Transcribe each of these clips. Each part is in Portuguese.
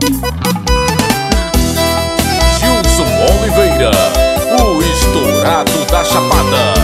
Gilson Oliveira, o estourado da Chapada.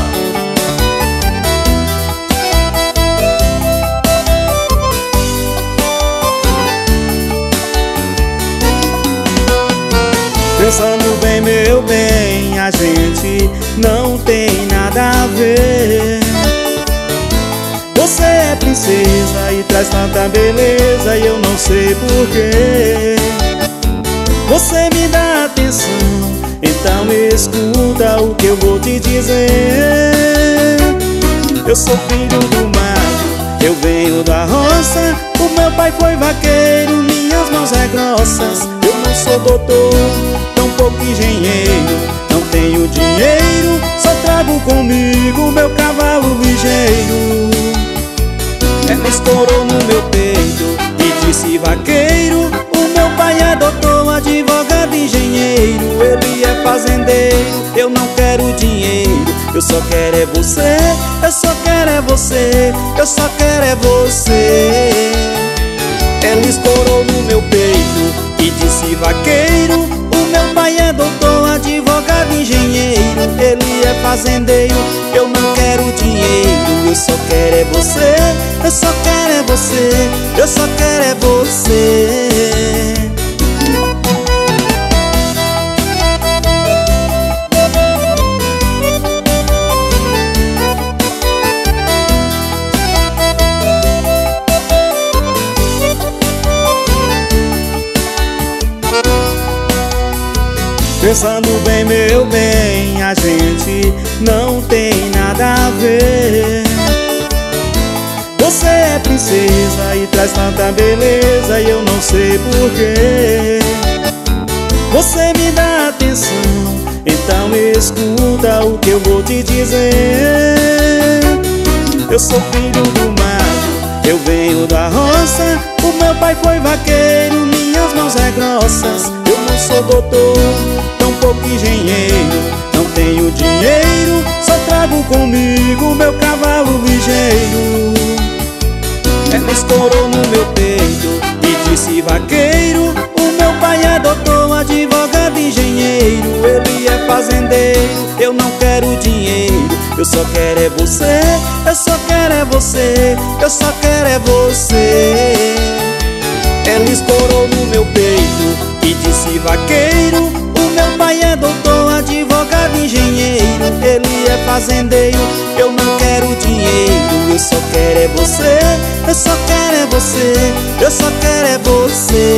Pensando bem, meu bem, a gente não tem nada a ver. Você é princesa e traz tanta beleza e eu não sei porquê. Você me dá atenção, então escuta o que eu vou te dizer. Eu sou filho do mato, eu venho da roça. O meu pai foi vaqueiro, minhas mãos é grossas. Eu não sou doutor, tampouco engenheiro. Não tenho dinheiro, só trago comigo meu cavalo ligeiro. Ela estourou no meu peito e disse vaqueiro. O meu pai é doutor, advogado, engenheiro. Ele é fazendeiro, eu não quero dinheiro. Eu só quero é você, eu só quero é você, eu só quero é você. Ela estourou no meu peito e disse vaqueiro. O meu pai é doutor, advogado, engenheiro. Ele é fazendeiro, eu não quero dinheiro. Eu só quero é você, eu só quero é você, eu só quero é você. Pensando bem, meu bem, a gente não tem nada a ver. Você é princesa e traz tanta beleza e eu não sei porquê. Você me dá atenção, então escuta o que eu vou te dizer. Eu sou filho do mato, eu venho da roça. O meu pai foi vaqueiro, minhas mãos é grossas. Eu não sou doutor, tampouco engenheiro. Não tenho dinheiro, só trago comigo meu cavalo ligeiro. Ela estourou no meu peito e disse vaqueiro. O meu pai é doutor, advogado, engenheiro. Ele é fazendeiro, eu não quero dinheiro. Eu só quero é você, eu só quero é você, eu só quero é você. Ela estourou no meu peito e disse vaqueiro. O meu pai é doutor, advogado, engenheiro. Ele é fazendeiro, eu não quero dinheiro. Eu só quero é você, eu só quero é você, eu só quero é você.